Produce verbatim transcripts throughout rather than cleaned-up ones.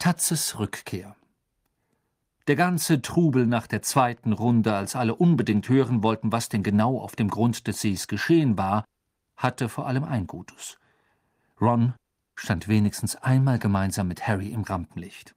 Schatzes Rückkehr. Der ganze Trubel nach der zweiten Runde, als alle unbedingt hören wollten, was denn genau auf dem Grund des Sees geschehen war, hatte vor allem ein Gutes. Ron stand wenigstens einmal gemeinsam mit Harry im Rampenlicht.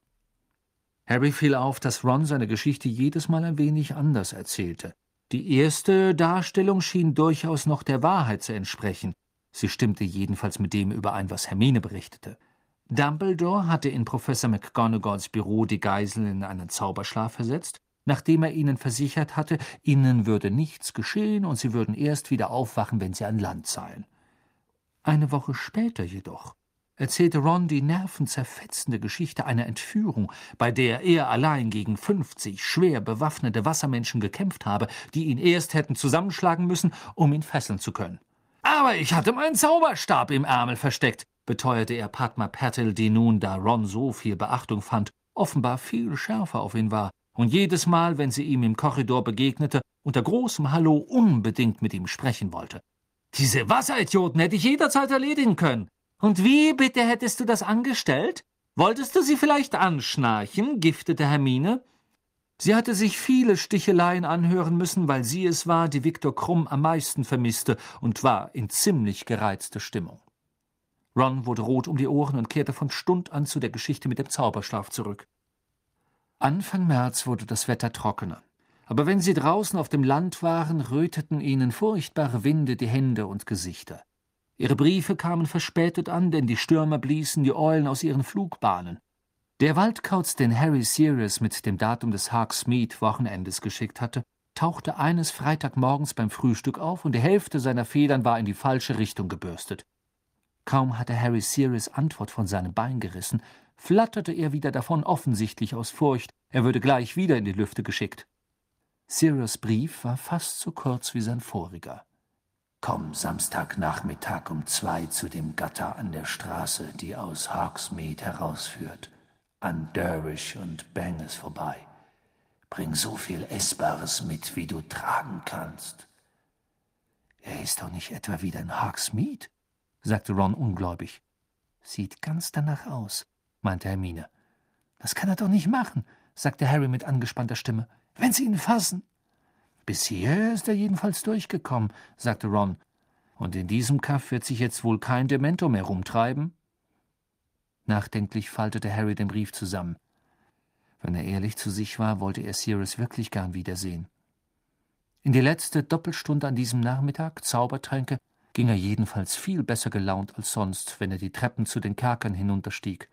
Harry fiel auf, dass Ron seine Geschichte jedes Mal ein wenig anders erzählte. Die erste Darstellung schien durchaus noch der Wahrheit zu entsprechen. Sie stimmte jedenfalls mit dem überein, was Hermine berichtete. Dumbledore hatte in Professor McGonagalls Büro die Geiseln in einen Zauberschlaf versetzt, nachdem er ihnen versichert hatte, ihnen würde nichts geschehen und sie würden erst wieder aufwachen, wenn sie an Land seien. Eine Woche später jedoch erzählte Ron die nervenzerfetzende Geschichte einer Entführung, bei der er allein gegen fünfzig schwer bewaffnete Wassermenschen gekämpft habe, die ihn erst hätten zusammenschlagen müssen, um ihn fesseln zu können. »Aber ich hatte meinen Zauberstab im Ärmel versteckt«, beteuerte er Padma Patil, die nun, da Ron so viel Beachtung fand, offenbar viel schärfer auf ihn war und jedes Mal, wenn sie ihm im Korridor begegnete, unter großem Hallo unbedingt mit ihm sprechen wollte. »Diese Wasseridioten hätte ich jederzeit erledigen können. Und wie, bitte, hättest du das angestellt? Wolltest du sie vielleicht anschnarchen?« giftete Hermine. Sie hatte sich viele Sticheleien anhören müssen, weil sie es war, die Viktor Krumm am meisten vermisste und war in ziemlich gereizter Stimmung. Ron wurde rot um die Ohren und kehrte von Stund an zu der Geschichte mit dem Zauberschlaf zurück. Anfang März wurde das Wetter trockener. Aber wenn sie draußen auf dem Land waren, röteten ihnen furchtbare Winde die Hände und Gesichter. Ihre Briefe kamen verspätet an, denn die Stürmer bliesen die Eulen aus ihren Flugbahnen. Der Waldkauz, den Harry Sirius mit dem Datum des Hogsmeade-Wochenendes geschickt hatte, tauchte eines Freitagmorgens beim Frühstück auf und die Hälfte seiner Federn war in die falsche Richtung gebürstet. Kaum hatte Harry Sirius Antwort von seinem Bein gerissen, flatterte er wieder davon, offensichtlich aus Furcht, er würde gleich wieder in die Lüfte geschickt. Sirius' Brief war fast so kurz wie sein voriger. »Komm Samstagnachmittag um zwei zu dem Gatter an der Straße, die aus Hogsmeade herausführt, an Durish und Banges vorbei. Bring so viel Essbares mit, wie du tragen kannst.« »Er ist doch nicht etwa wieder in Hogsmeade?« sagte Ron ungläubig. »Sieht ganz danach aus«, meinte Hermine. »Das kann er doch nicht machen«, sagte Harry mit angespannter Stimme. »Wenn sie ihn fassen.« »Bis hierher ist er jedenfalls durchgekommen«, sagte Ron. »Und in diesem Kaff wird sich jetzt wohl kein Dementor mehr rumtreiben?« Nachdenklich faltete Harry den Brief zusammen. Wenn er ehrlich zu sich war, wollte er Sirius wirklich gern wiedersehen. In die letzte Doppelstunde an diesem Nachmittag, Zaubertränke, ging er jedenfalls viel besser gelaunt als sonst, wenn er die Treppen zu den Kerkern hinunterstieg.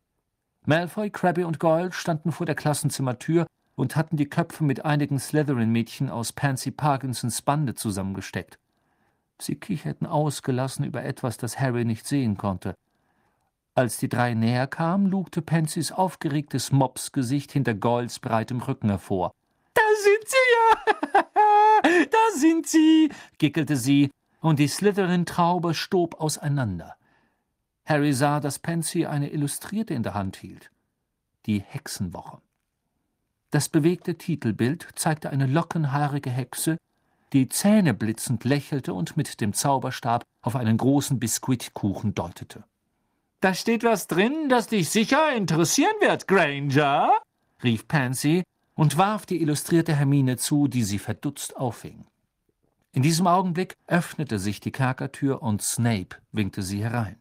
Malfoy, Crabbe und Goyle standen vor der Klassenzimmertür und hatten die Köpfe mit einigen Slytherin-Mädchen aus Pansy Parkinsons Bande zusammengesteckt. Sie kicherten ausgelassen über etwas, das Harry nicht sehen konnte. Als die drei näher kamen, lugte Pansys aufgeregtes Mopsgesicht hinter Goyles breitem Rücken hervor. »Da sind sie ja! Da sind sie!« gickelte sie, und die Slytherin-Traube stob auseinander. Harry sah, dass Pansy eine Illustrierte in der Hand hielt. Die Hexenwoche. Das bewegte Titelbild zeigte eine lockenhaarige Hexe, die zähneblitzend lächelte und mit dem Zauberstab auf einen großen Biskuitkuchen deutete. »Da steht was drin, das dich sicher interessieren wird, Granger«, rief Pansy und warf die illustrierte Hermine zu, die sie verdutzt auffing. In diesem Augenblick öffnete sich die Kerkertür und Snape winkte sie herein.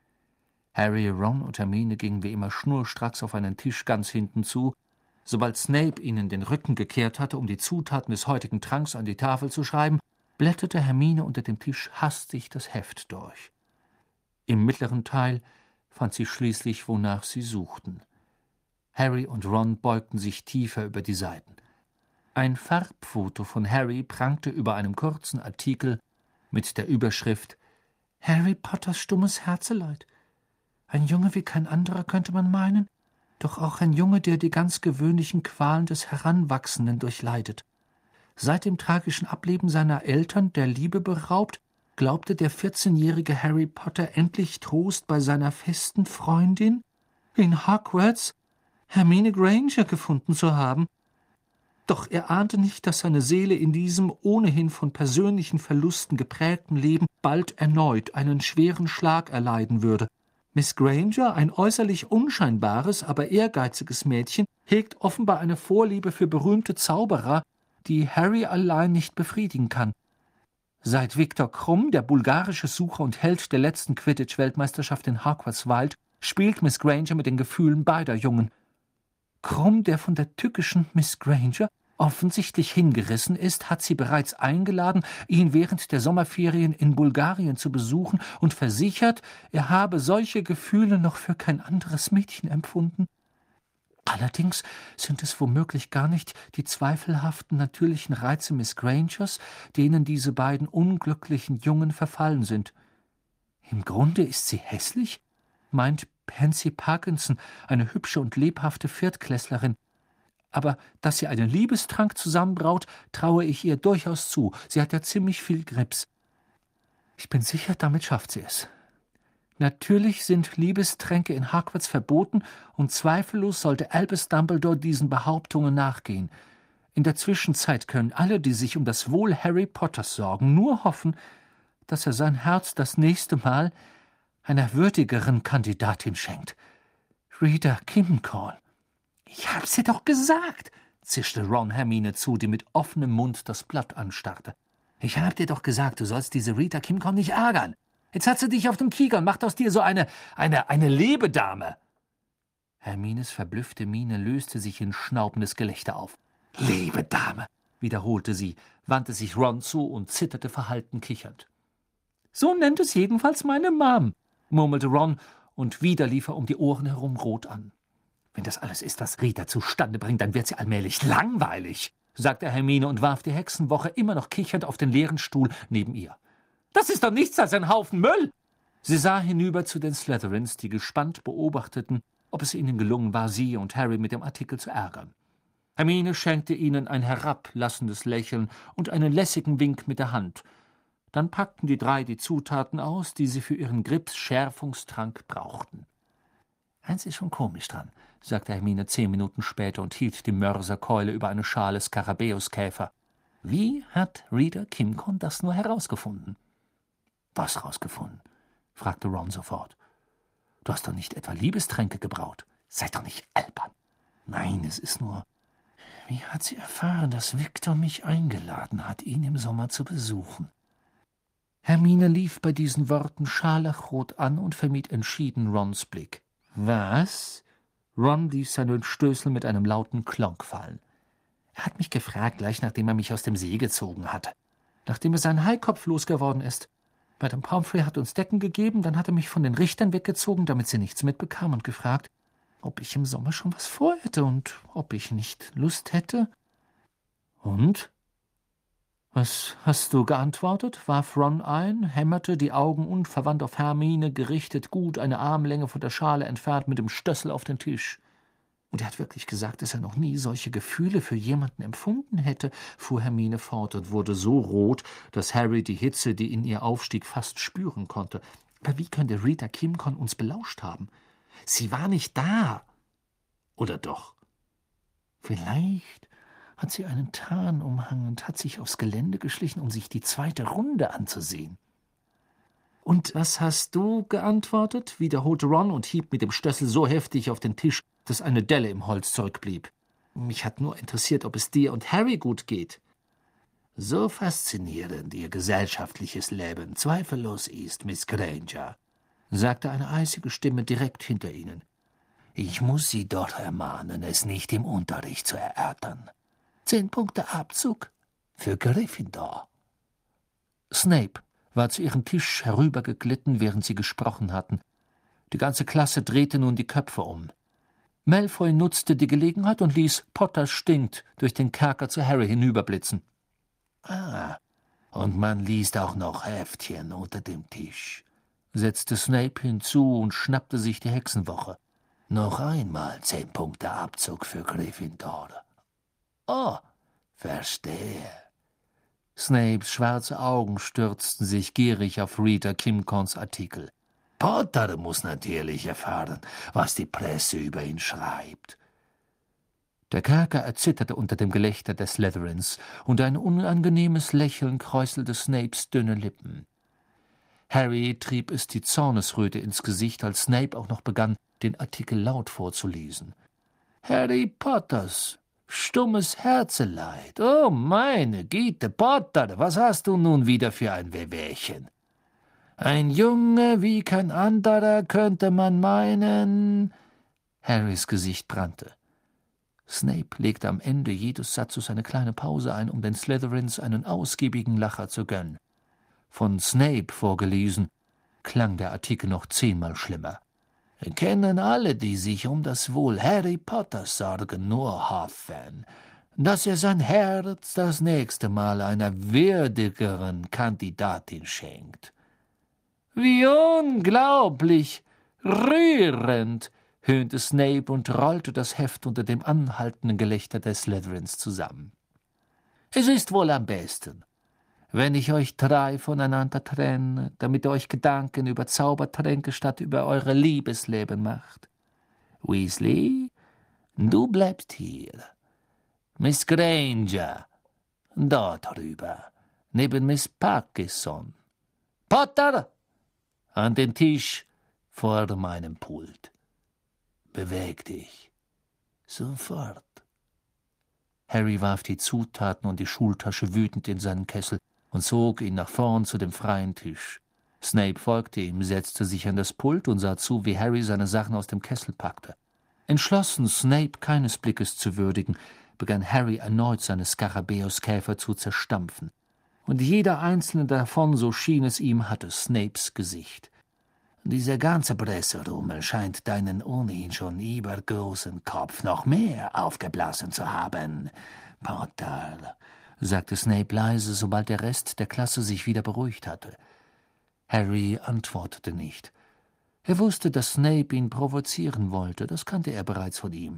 Harry, Ron und Hermine gingen wie immer schnurstracks auf einen Tisch ganz hinten zu. Sobald Snape ihnen den Rücken gekehrt hatte, um die Zutaten des heutigen Tranks an die Tafel zu schreiben, blätterte Hermine unter dem Tisch hastig das Heft durch. Im mittleren Teil fand sie schließlich, wonach sie suchten. Harry und Ron beugten sich tiefer über die Seiten. Ein Farbfoto von Harry prangte über einem kurzen Artikel mit der Überschrift »Harry Potters stummes Herzeleid. Ein Junge wie kein anderer, könnte man meinen, doch auch ein Junge, der die ganz gewöhnlichen Qualen des Heranwachsenden durchleidet. Seit dem tragischen Ableben seiner Eltern, der Liebe beraubt, glaubte der vierzehnjährige Harry Potter endlich Trost bei seiner festen Freundin in Hogwarts, Hermine Granger, gefunden zu haben. Doch er ahnte nicht, dass seine Seele in diesem ohnehin von persönlichen Verlusten geprägten Leben bald erneut einen schweren Schlag erleiden würde. Miss Granger, ein äußerlich unscheinbares, aber ehrgeiziges Mädchen, hegt offenbar eine Vorliebe für berühmte Zauberer, die Harry allein nicht befriedigen kann. Seit Viktor Krumm, der bulgarische Sucher und Held der letzten Quidditch-Weltmeisterschaft in Hogwarts weilt, spielt Miss Granger mit den Gefühlen beider Jungen. Krumm, der von der tückischen Miss Granger offensichtlich hingerissen ist, hat sie bereits eingeladen, ihn während der Sommerferien in Bulgarien zu besuchen und versichert, er habe solche Gefühle noch für kein anderes Mädchen empfunden. Allerdings sind es womöglich gar nicht die zweifelhaften natürlichen Reize Miss Grangers, denen diese beiden unglücklichen Jungen verfallen sind. Im Grunde ist sie hässlich, meint Pansy Parkinson, eine hübsche und lebhafte Viertklässlerin. Aber dass sie einen Liebestrank zusammenbraut, traue ich ihr durchaus zu. Sie hat ja ziemlich viel Grips. Ich bin sicher, damit schafft sie es. Natürlich sind Liebestränke in Hogwarts verboten und zweifellos sollte Albus Dumbledore diesen Behauptungen nachgehen. In der Zwischenzeit können alle, die sich um das Wohl Harry Potters sorgen, nur hoffen, dass er sein Herz das nächste Mal einer würdigeren Kandidatin schenkt. Rita Kimcorn. »Ich hab's dir doch gesagt«, zischte Ron Hermine zu, die mit offenem Mund das Blatt anstarrte. »Ich hab dir doch gesagt, du sollst diese Rita Kimcorn nicht ärgern. Jetzt hat sie dich auf dem Kieker und macht aus dir so eine, eine, eine Lebedame.« Hermines verblüffte Miene löste sich in schnaubendes Gelächter auf. »Lebedame«, wiederholte sie, wandte sich Ron zu und zitterte verhalten kichernd. »So nennt es jedenfalls meine Mom«, murmelte Ron, und wieder lief er um die Ohren herum rot an. »Wenn das alles ist, was Rita zustande bringt, dann wird sie allmählich langweilig«, sagte Hermine und warf die Hexenwoche immer noch kichernd auf den leeren Stuhl neben ihr. »Das ist doch nichts als ein Haufen Müll!« Sie sah hinüber zu den Slytherins, die gespannt beobachteten, ob es ihnen gelungen war, sie und Harry mit dem Artikel zu ärgern. Hermine schenkte ihnen ein herablassendes Lächeln und einen lässigen Wink mit der Hand. Dann packten die drei die Zutaten aus, die sie für ihren Grips-Schärfungstrank brauchten. »Eins ist schon komisch dran«, sagte Hermine zehn Minuten später und hielt die Mörserkeule über eine Schale Skarabäuskäfer. »Wie hat Rita Kimcorn das nur herausgefunden?« »Was rausgefunden?« fragte Ron sofort. »Du hast doch nicht etwa Liebestränke gebraut? Sei doch nicht albern.« »Nein, es ist nur...« »Wie hat sie erfahren, dass Viktor mich eingeladen hat, ihn im Sommer zu besuchen?« Hermine lief bei diesen Worten scharlachrot an und vermied entschieden Rons Blick. »Was?« Ron ließ seinen Stößel mit einem lauten Klonk fallen. »Er hat mich gefragt, gleich nachdem er mich aus dem See gezogen hatte. Nachdem er seinen Haikopf losgeworden ist. Madame Pomfrey hat uns Decken gegeben, dann hat er mich von den Richtern weggezogen, damit sie nichts mitbekam, und gefragt, ob ich im Sommer schon was vorhätte und ob ich nicht Lust hätte.« »Und? Was hast du geantwortet?« warf Ron ein, hämmerte, die Augen unverwandt auf Hermine gerichtet, gut eine Armlänge von der Schale entfernt, mit dem Stössel auf den Tisch. »Und er hat wirklich gesagt, dass er noch nie solche Gefühle für jemanden empfunden hätte«, fuhr Hermine fort und wurde so rot, dass Harry die Hitze, die in ihr aufstieg, fast spüren konnte. »Aber wie könnte Rita Kimcorn uns belauscht haben? Sie war nicht da. Oder doch? Vielleicht hat sie einen Tarnumhang und hat sich aufs Gelände geschlichen, um sich die zweite Runde anzusehen.« »Und was hast du geantwortet?« wiederholte Ron und hieb mit dem Stössel so heftig auf den Tisch, dass eine Delle im Holz zurückblieb. »Mich hat nur interessiert, ob es dir und Harry gut geht.« »So faszinierend ihr gesellschaftliches Leben zweifellos ist, Miss Granger«, sagte eine eisige Stimme direkt hinter ihnen. »Ich muss Sie doch ermahnen, es nicht im Unterricht zu erörtern. Zehn Punkte Abzug für Gryffindor.« Snape war zu ihrem Tisch herübergeglitten, während sie gesprochen hatten. Die ganze Klasse drehte nun die Köpfe um. Malfoy nutzte die Gelegenheit und ließ »Potter stinkt« durch den Kerker zu Harry hinüberblitzen. »Ah, und man liest auch noch Heftchen unter dem Tisch«, setzte Snape hinzu und schnappte sich die Hexenwoche. »Noch einmal zehn Punkte Abzug für Gryffindor.« »Oh, verstehe.« Snapes schwarze Augen stürzten sich gierig auf Rita Kimcorns Artikel. »Potter muss natürlich erfahren, was die Presse über ihn schreibt.« Der Kerker erzitterte unter dem Gelächter der Slytherins, und ein unangenehmes Lächeln kräuselte Snapes dünne Lippen. Harry trieb es die Zornesröte ins Gesicht, als Snape auch noch begann, den Artikel laut vorzulesen. »Harry Potters stummes Herzeleid. Oh, meine Güte, Potter, was hast du nun wieder für ein Wehwehchen? Ein Junge wie kein anderer, könnte man meinen.« Harrys Gesicht brannte. Snape legte am Ende jedes Satzes eine kleine Pause ein, um den Slytherins einen ausgiebigen Lacher zu gönnen. Von Snape vorgelesen, klang der Artikel noch zehnmal schlimmer. »Kennen alle, die sich um das Wohl Harry Potters sorgen, nur hoffen, dass er sein Herz das nächste Mal einer würdigeren Kandidatin schenkt.« »Wie unglaublich rührend«, höhnte Snape und rollte das Heft unter dem anhaltenden Gelächter der Slytherins zusammen. »Es ist wohl am besten, wenn ich euch drei voneinander trenne, damit ihr euch Gedanken über Zaubertränke statt über eure Liebesleben macht. Weasley, du bleibst hier. Miss Granger, dort drüber, neben Miss Parkinson. Potter, an den Tisch vor meinem Pult. Beweg dich. Sofort.« Harry warf die Zutaten und die Schultasche wütend in seinen Kessel und zog ihn nach vorn zu dem freien Tisch. Snape folgte ihm, setzte sich an das Pult und sah zu, wie Harry seine Sachen aus dem Kessel packte. Entschlossen, Snape keines Blickes zu würdigen, begann Harry erneut seine Skarabäuskäfer zu zerstampfen. Und jeder einzelne davon, so schien es ihm, hatte Snapes Gesicht. »Dieser ganze Presserummel scheint deinen ohnehin schon übergroßen Kopf noch mehr aufgeblasen zu haben, Potter«, sagte Snape leise, sobald der Rest der Klasse sich wieder beruhigt hatte. Harry antwortete nicht. Er wusste, dass Snape ihn provozieren wollte, das kannte er bereits von ihm.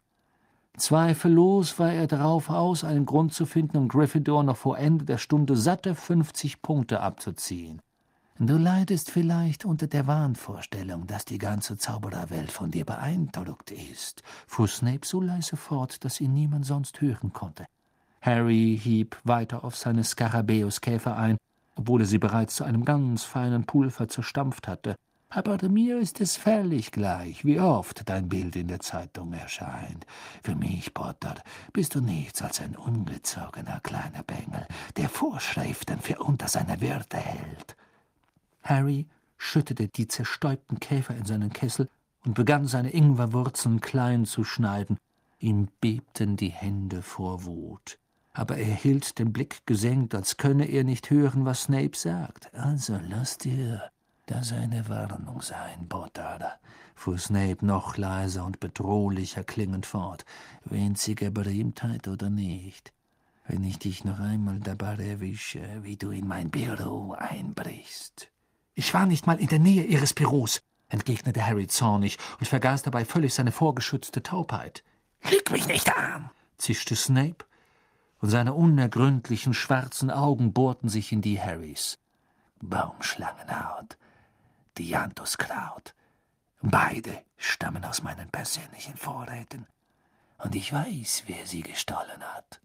Zweifellos war er darauf aus, einen Grund zu finden, um Gryffindor noch vor Ende der Stunde satte fünfzig Punkte abzuziehen. »Du leidest vielleicht unter der Wahnvorstellung, dass die ganze Zaubererwelt von dir beeindruckt ist«, fuhr Snape so leise fort, dass ihn niemand sonst hören konnte. Harry hieb weiter auf seine Skarabäuskäfer ein, obwohl er sie bereits zu einem ganz feinen Pulver zerstampft hatte. »Aber mir ist es völlig gleich, wie oft dein Bild in der Zeitung erscheint. Für mich, Potter, bist du nichts als ein ungezogener kleiner Bengel, der Vorschriften für unter seiner Würde hält.« Harry schüttete die zerstäubten Käfer in seinen Kessel und begann, seine Ingwerwurzeln klein zu schneiden. Ihm bebten die Hände vor Wut. Aber er hielt den Blick gesenkt, als könne er nicht hören, was Snape sagt. »Also lass dir das eine Warnung sein, Potter«, fuhr Snape noch leiser und bedrohlicher klingend fort. »Winzige Berühmtheit oder nicht, wenn ich dich noch einmal dabei erwische, wie du in mein Büro einbrichst.« »Ich war nicht mal in der Nähe Ihres Büros«, entgegnete Harry zornig und vergaß dabei völlig seine vorgeschützte Taubheit. »Lüg mich nicht an«, zischte Snape, und seine unergründlichen schwarzen Augen bohrten sich in die Harrys. »Baumschlangenhaut, Dianthuskraut, beide stammen aus meinen persönlichen Vorräten, und ich weiß, wer sie gestohlen hat.«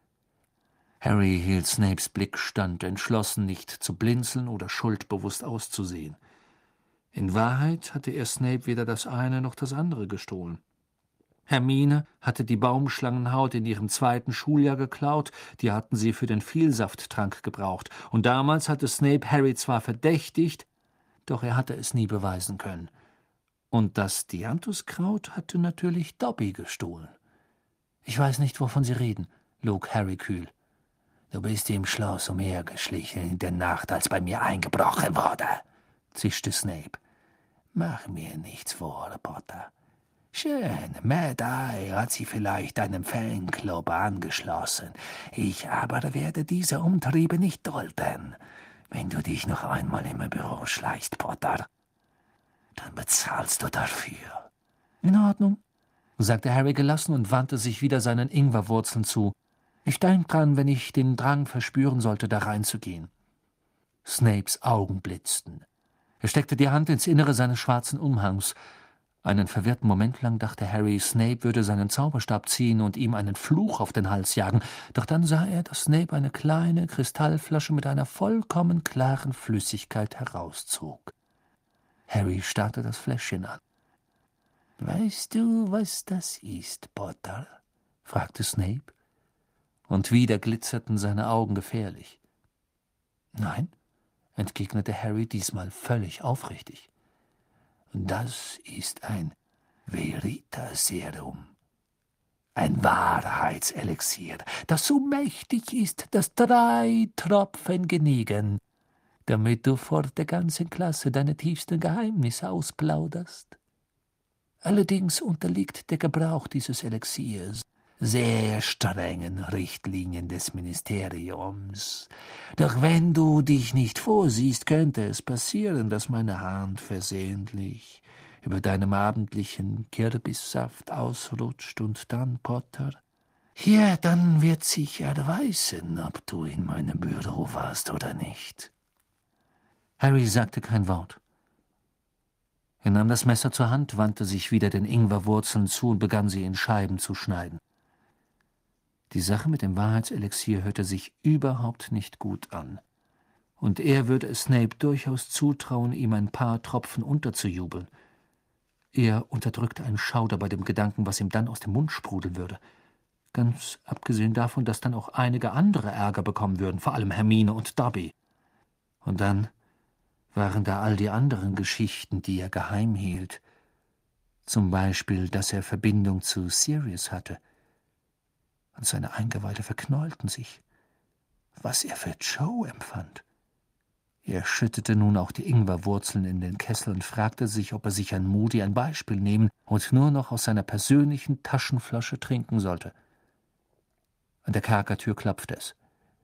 Harry hielt Snapes Blick stand, entschlossen, nicht zu blinzeln oder schuldbewusst auszusehen. In Wahrheit hatte er Snape weder das eine noch das andere gestohlen. Hermine hatte die Baumschlangenhaut in ihrem zweiten Schuljahr geklaut, die hatten sie für den Vielsafttrank gebraucht, und damals hatte Snape Harry zwar verdächtigt, doch er hatte es nie beweisen können. Und das Dianthuskraut hatte natürlich Dobby gestohlen. »Ich weiß nicht, wovon Sie reden«, log Harry kühl. »Du bist im Schloss umhergeschlichen in der Nacht, als bei mir eingebrochen wurde«, zischte Snape. »Mach mir nichts vor, Potter. Schön, Mad Eye hat sie vielleicht einem Fanclub angeschlossen. Ich aber werde diese Umtriebe nicht dulden. Wenn du dich noch einmal im Büro schleichst, Potter, dann bezahlst du dafür.« »In Ordnung«, sagte Harry gelassen und wandte sich wieder seinen Ingwerwurzeln zu. »Ich denk dran, wenn ich den Drang verspüren sollte, da reinzugehen.« Snapes Augen blitzten. Er steckte die Hand ins Innere seines schwarzen Umhangs. Einen verwirrten Moment lang dachte Harry, Snape würde seinen Zauberstab ziehen und ihm einen Fluch auf den Hals jagen, doch dann sah er, dass Snape eine kleine Kristallflasche mit einer vollkommen klaren Flüssigkeit herauszog. Harry starrte das Fläschchen an. »Weißt du, was das ist, Potter?« fragte Snape, und wieder glitzerten seine Augen gefährlich. »Nein«, entgegnete Harry diesmal völlig aufrichtig. »Das ist ein Veritaserum, ein Wahrheitselixier, das so mächtig ist, dass drei Tropfen genügen, damit du vor der ganzen Klasse deine tiefsten Geheimnisse ausplauderst. Allerdings unterliegt der Gebrauch dieses Elixiers sehr strengen Richtlinien des Ministeriums. Doch wenn du dich nicht vorsiehst, könnte es passieren, dass meine Hand versehentlich über deinem abendlichen Kürbissaft ausrutscht und dann, Potter, ja, dann wird sich erweisen, ob du in meinem Büro warst oder nicht.« Harry sagte kein Wort. Er nahm das Messer zur Hand, wandte sich wieder den Ingwerwurzeln zu und begann sie in Scheiben zu schneiden. Die Sache mit dem Wahrheitselixier hörte sich überhaupt nicht gut an. Und er würde es Snape durchaus zutrauen, ihm ein paar Tropfen unterzujubeln. Er unterdrückte einen Schauder bei dem Gedanken, was ihm dann aus dem Mund sprudeln würde. Ganz abgesehen davon, dass dann auch einige andere Ärger bekommen würden, vor allem Hermine und Dobby. Und dann waren da all die anderen Geschichten, die er geheim hielt. Zum Beispiel, dass er Verbindung zu Sirius hatte. Und seine Eingeweide verknäulten sich. Was er für Joe empfand. Er schüttete nun auch die Ingwerwurzeln in den Kessel und fragte sich, ob er sich an Moody ein Beispiel nehmen und nur noch aus seiner persönlichen Taschenflasche trinken sollte. An der Kerkertür klopfte es.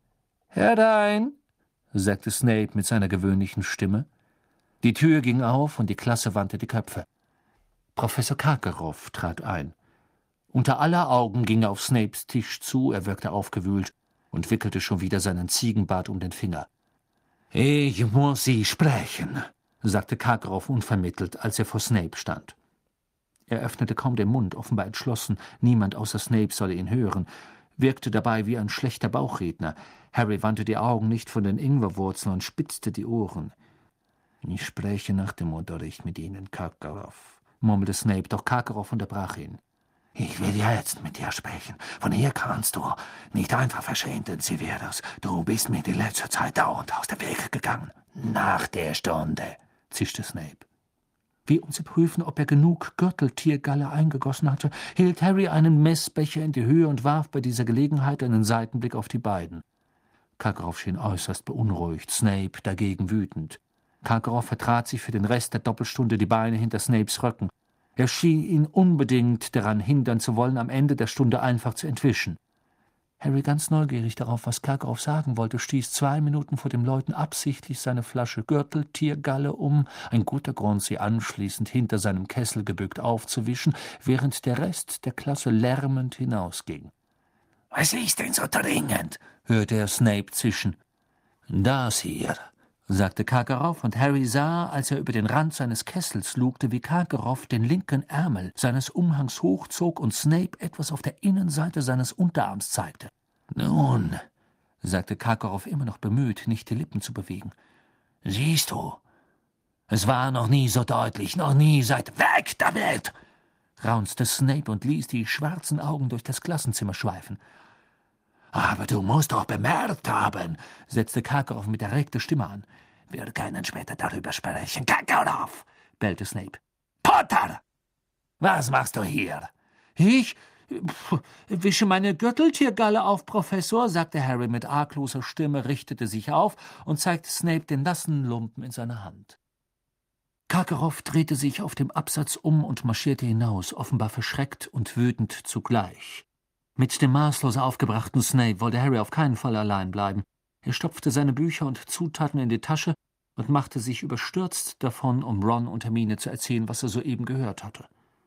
»Herein«, sagte Snape mit seiner gewöhnlichen Stimme. Die Tür ging auf und die Klasse wandte die Köpfe. Professor Karkaroff trat ein. Unter aller Augen ging er auf Snapes Tisch zu, er wirkte aufgewühlt und wickelte schon wieder seinen Ziegenbart um den Finger. »Ich muss Sie sprechen«, sagte Karkaroff unvermittelt, als er vor Snape stand. Er öffnete kaum den Mund, offenbar entschlossen, niemand außer Snape solle ihn hören, wirkte dabei wie ein schlechter Bauchredner. Harry wandte die Augen nicht von den Ingwerwurzeln und spitzte die Ohren. »Ich spreche nach dem Unterricht mit Ihnen, Karkaroff«, murmelte Snape, doch Karkaroff unterbrach ihn. »Ich will jetzt mit dir sprechen. Von hier kannst du nicht einfach verschwinden, Severus. Du bist mir die letzte Zeit dauernd aus dem Weg gegangen. Nach der Stunde«, zischte Snape. Wie um zu prüfen, ob er genug Gürteltiergalle eingegossen hatte, hielt Harry einen Messbecher in die Höhe und warf bei dieser Gelegenheit einen Seitenblick auf die beiden. Karkaroff schien äußerst beunruhigt, Snape dagegen wütend. Karkaroff vertrat sich für den Rest der Doppelstunde die Beine hinter Snapes Rücken. Er schien ihn unbedingt daran hindern zu wollen, am Ende der Stunde einfach zu entwischen. Harry, ganz neugierig darauf, was Karkaroff sagen wollte, stieß zwei Minuten vor dem Läuten absichtlich seine Flasche Gürteltiergalle um, ein guter Grund, sie anschließend hinter seinem Kessel gebückt aufzuwischen, während der Rest der Klasse lärmend hinausging. »Was ist denn so dringend?« hörte er Snape zischen. »Das hier«, sagte Karkaroff, und Harry sah, als er über den Rand seines Kessels lugte, wie Karkaroff den linken Ärmel seines Umhangs hochzog und Snape etwas auf der Innenseite seines Unterarms zeigte. »Nun«, sagte Karkaroff, immer noch bemüht, nicht die Lippen zu bewegen, »siehst du, es war noch nie so deutlich, noch nie seit »Weg damit«, raunzte Snape und ließ die schwarzen Augen durch das Klassenzimmer schweifen. »Aber du musst doch bemerkt haben«, setzte Karkaroff mit erregter Stimme an. »Wir können später darüber sprechen. Karkaroff«, bellte Snape. »Potter, was machst du hier?« »Ich pf, wische meine Gürteltiergalle auf, Professor«, sagte Harry mit argloser Stimme, richtete sich auf und zeigte Snape den nassen Lumpen in seiner Hand. Karkaroff drehte sich auf dem Absatz um und marschierte hinaus, offenbar verschreckt und wütend zugleich. Mit dem maßlos aufgebrachten Snape wollte Harry auf keinen Fall allein bleiben. Er stopfte seine Bücher und Zutaten in die Tasche und machte sich überstürzt davon, um Ron und Hermine zu erzählen, was er soeben gehört hatte.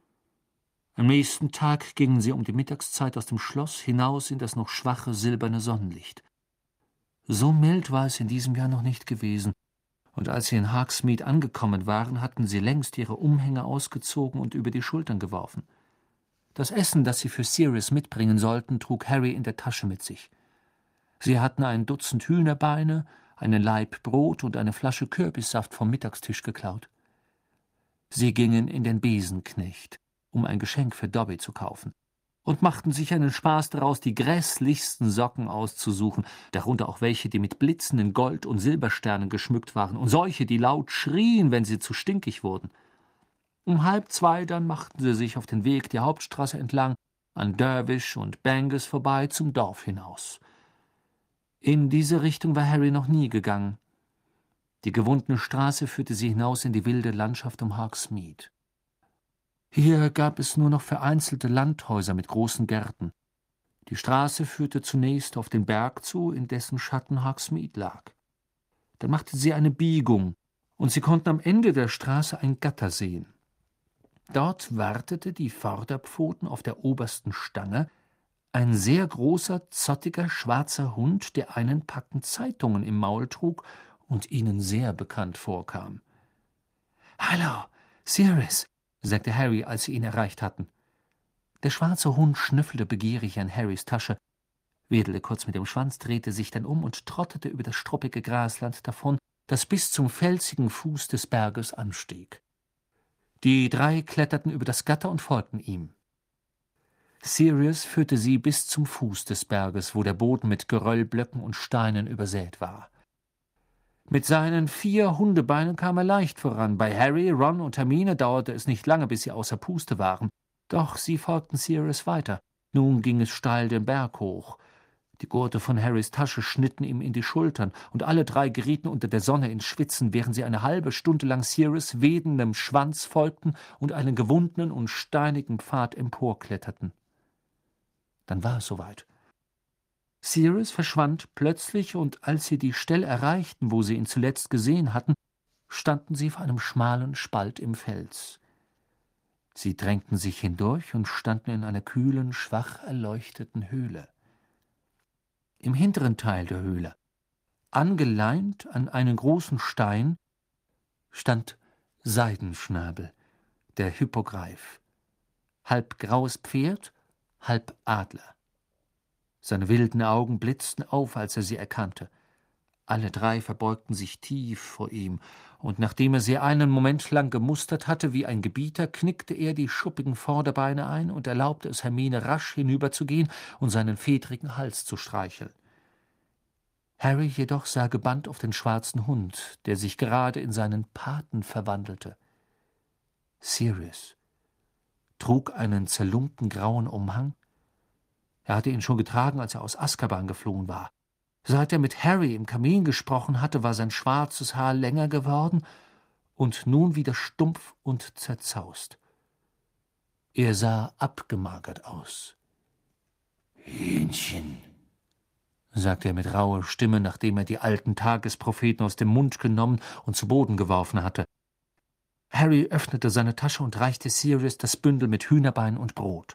Am nächsten Tag gingen sie um die Mittagszeit aus dem Schloss hinaus in das noch schwache silberne Sonnenlicht. So mild war es in diesem Jahr noch nicht gewesen, und als sie in Hogsmeade angekommen waren, hatten sie längst ihre Umhänge ausgezogen und über die Schultern geworfen. Das Essen, das sie für Sirius mitbringen sollten, trug Harry in der Tasche mit sich. Sie hatten ein Dutzend Hühnerbeine, einen Laib Brot und eine Flasche Kürbissaft vom Mittagstisch geklaut. Sie gingen in den Besenknecht, um ein Geschenk für Dobby zu kaufen, und machten sich einen Spaß daraus, die grässlichsten Socken auszusuchen, darunter auch welche, die mit blitzenden Gold- und Silbersternen geschmückt waren, und solche, die laut schrien, wenn sie zu stinkig wurden. Um halb zwei dann machten sie sich auf den Weg der Hauptstraße entlang, an Dervish und Bangus vorbei, zum Dorf hinaus. In diese Richtung war Harry noch nie gegangen. Die gewundene Straße führte sie hinaus in die wilde Landschaft um Hogsmeade. Hier gab es nur noch vereinzelte Landhäuser mit großen Gärten. Die Straße führte zunächst auf den Berg zu, in dessen Schatten Hogsmeade lag. Dann machte sie eine Biegung, und sie konnten am Ende der Straße ein Gatter sehen. Dort wartete die Vorderpfoten auf der obersten Stange ein sehr großer, zottiger, schwarzer Hund, der einen Packen Zeitungen im Maul trug und ihnen sehr bekannt vorkam. »Hallo, Sirius«, sagte Harry, als sie ihn erreicht hatten. Der schwarze Hund schnüffelte begierig an Harrys Tasche, wedelte kurz mit dem Schwanz, drehte sich dann um und trottete über das struppige Grasland davon, das bis zum felsigen Fuß des Berges anstieg. Die drei kletterten über das Gatter und folgten ihm. Sirius führte sie bis zum Fuß des Berges, wo der Boden mit Geröllblöcken und Steinen übersät war. Mit seinen vier Hundebeinen kam er leicht voran. Bei Harry, Ron und Hermine dauerte es nicht lange, bis sie außer Puste waren. Doch sie folgten Sirius weiter. Nun ging es steil den Berg hoch. Die Gurte von Harrys Tasche schnitten ihm in die Schultern, und alle drei gerieten unter der Sonne ins Schwitzen, während sie eine halbe Stunde lang Sirius wedendem Schwanz folgten und einen gewundenen und steinigen Pfad emporkletterten. Dann war es soweit. Sirius verschwand plötzlich, und als sie die Stelle erreichten, wo sie ihn zuletzt gesehen hatten, standen sie vor einem schmalen Spalt im Fels. Sie drängten sich hindurch und standen in einer kühlen, schwach erleuchteten Höhle. Im hinteren Teil der Höhle, angeleint an einen großen Stein, stand Seidenschnabel, der Hippogreif, halb graues Pferd, halb Adler. Seine wilden Augen blitzten auf, als er sie erkannte. Alle drei verbeugten sich tief vor ihm, und nachdem er sie einen Moment lang gemustert hatte wie ein Gebieter, knickte er die schuppigen Vorderbeine ein und erlaubte es Hermine, rasch hinüberzugehen und seinen fedrigen Hals zu streicheln. Harry jedoch sah gebannt auf den schwarzen Hund, der sich gerade in seinen Paten verwandelte. Sirius trug einen zerlumpten grauen Umhang. Er hatte ihn schon getragen, als er aus Azkaban geflohen war. Seit er mit Harry im Kamin gesprochen hatte, war sein schwarzes Haar länger geworden und nun wieder stumpf und zerzaust. Er sah abgemagert aus. »Hühnchen«, sagte er mit rauer Stimme, nachdem er die alten Tagespropheten aus dem Mund genommen und zu Boden geworfen hatte. Harry öffnete seine Tasche und reichte Sirius das Bündel mit Hühnerbein und Brot.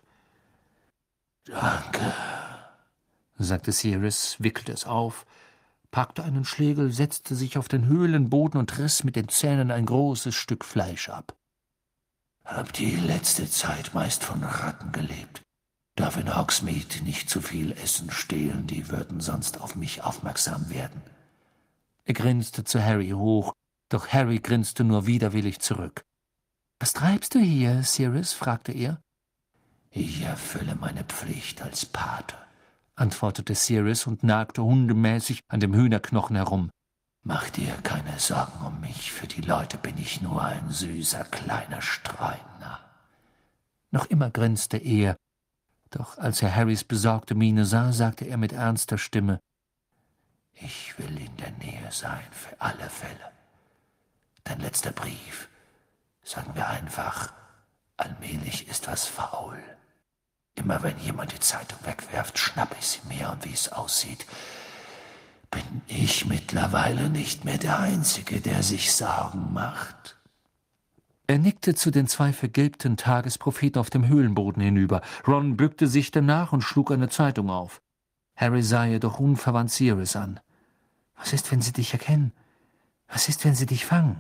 »Danke«, sagte Sirius, wickelte es auf, packte einen Schlegel, setzte sich auf den Höhlenboden und riss mit den Zähnen ein großes Stück Fleisch ab. »Hab die letzte Zeit meist von Ratten gelebt. Darf in Hogsmeade nicht zu viel Essen stehlen, die würden sonst auf mich aufmerksam werden.« Er grinste zu Harry hoch, doch Harry grinste nur widerwillig zurück. »Was treibst du hier, Sirius?« fragte er. »Ich erfülle meine Pflicht als Pate«, antwortete Sirius und nagte hundemäßig an dem Hühnerknochen herum. »Mach dir keine Sorgen um mich, für die Leute bin ich nur ein süßer kleiner Streiner.« Noch immer grinste er, doch als er Harrys besorgte Miene sah, sagte er mit ernster Stimme, »Ich will in der Nähe sein, für alle Fälle. Dein letzter Brief, sagen wir einfach, allmählich ist was faul. Immer wenn jemand die Zeitung wegwerft, schnappe ich sie mir, und wie es aussieht, bin ich mittlerweile nicht mehr der Einzige, der sich Sorgen macht.« Er nickte zu den zwei vergilbten Tagespropheten auf dem Höhlenboden hinüber. Ron bückte sich danach und schlug eine Zeitung auf. Harry sah jedoch unverwandt Sirius an. »Was ist, wenn sie dich erkennen?« Was ist, wenn sie dich fangen?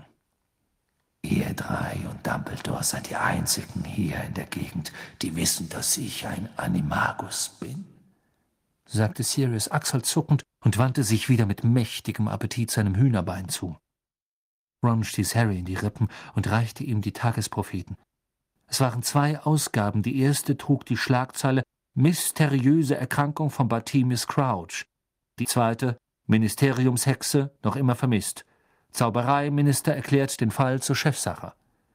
Ihr drei und Dumbledore seid die einzigen hier in der Gegend, die wissen, dass ich ein Animagus bin, sagte Sirius achselzuckend und wandte sich wieder mit mächtigem Appetit seinem Hühnerbein zu. Ron stieß Harry in die Rippen und reichte ihm die Tagespropheten. Es waren zwei Ausgaben. Die erste trug die Schlagzeile »Mysteriöse Erkrankung von Bartimeus Crouch«. Die zweite »Ministeriumshexe, noch immer vermisst. Zaubereiminister erklärt den Fall zur Chefsache.«